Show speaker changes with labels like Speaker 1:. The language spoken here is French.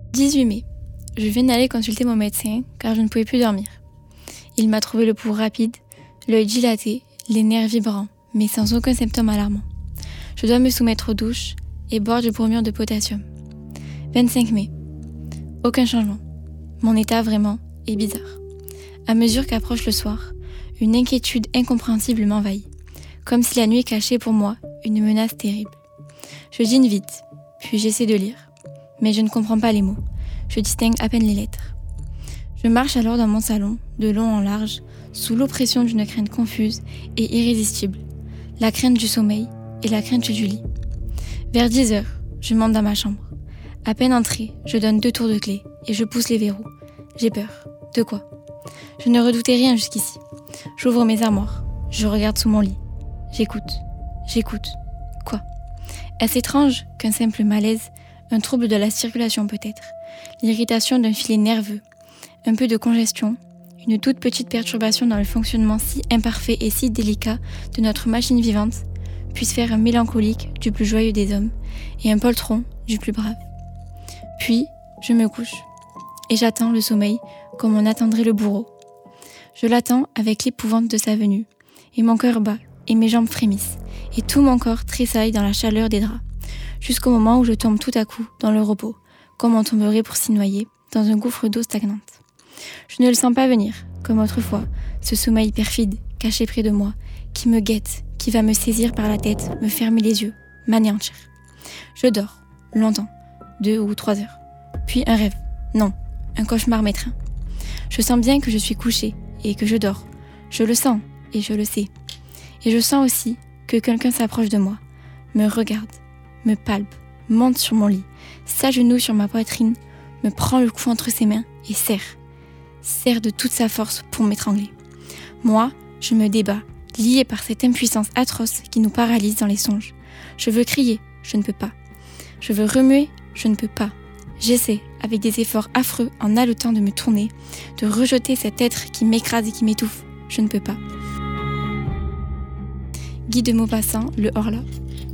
Speaker 1: 18 mai. Je viens d'aller consulter mon médecin car je ne pouvais plus dormir. Il m'a trouvé le pouls rapide, l'œil dilaté, les nerfs vibrants, mais sans aucun symptôme alarmant. Je dois me soumettre aux douches et boire du bromure de potassium. 25 mai. Aucun changement. Mon état vraiment est bizarre. À mesure qu'approche le soir, une inquiétude incompréhensible m'envahit, comme si la nuit cachait pour moi une menace terrible. Je dîne vite, puis j'essaie de lire, mais je ne comprends pas les mots. Je distingue à peine les lettres. Je marche alors dans mon salon, de long en large, sous l'oppression d'une crainte confuse et irrésistible, la crainte du sommeil et la crainte du lit. Vers 10 heures, je monte dans ma chambre. À peine entrée, je donne 2 tours de clé et je pousse les verrous. J'ai peur. De quoi ? Je ne redoutais rien jusqu'ici. J'ouvre mes armoires. Je regarde sous mon lit. J'écoute. Quoi ? Est-ce étrange qu'un simple malaise, un trouble de la circulation peut-être, l'irritation d'un filet nerveux, un peu de congestion, une toute petite perturbation dans le fonctionnement si imparfait et si délicat de notre machine vivante, puisse faire un mélancolique du plus joyeux des hommes et un poltron du plus brave. Puis, je me couche et j'attends le sommeil comme on attendrait le bourreau. Je l'attends avec l'épouvante de sa venue et mon cœur bat et mes jambes frémissent et tout mon corps tressaille dans la chaleur des draps, jusqu'au moment où je tombe tout à coup dans le repos, comme on tomberait pour s'y noyer dans un gouffre d'eau stagnante. Je ne le sens pas venir, comme autrefois, ce sommeil perfide, caché près de moi, qui me guette, qui va me saisir par la tête, me fermer les yeux, m'anéantir. Je dors, longtemps, 2 ou 3 heures. Puis un rêve, non, un cauchemar m'étreint. Je sens bien que je suis couchée et que je dors. Je le sens et je le sais. Et je sens aussi que quelqu'un s'approche de moi, me regarde, me palpe, monte sur mon lit, s'agenouille sur ma poitrine, me prend le cou entre ses mains et serre de toute sa force pour m'étrangler. Moi, je me débats, liée par cette impuissance atroce qui nous paralyse dans les songes. Je veux crier, je ne peux pas. Je veux remuer, je ne peux pas. J'essaie, avec des efforts affreux, en haletant de me tourner, de rejeter cet être qui m'écrase et qui m'étouffe. Je ne peux pas. Guy de Maupassant, Le Horla.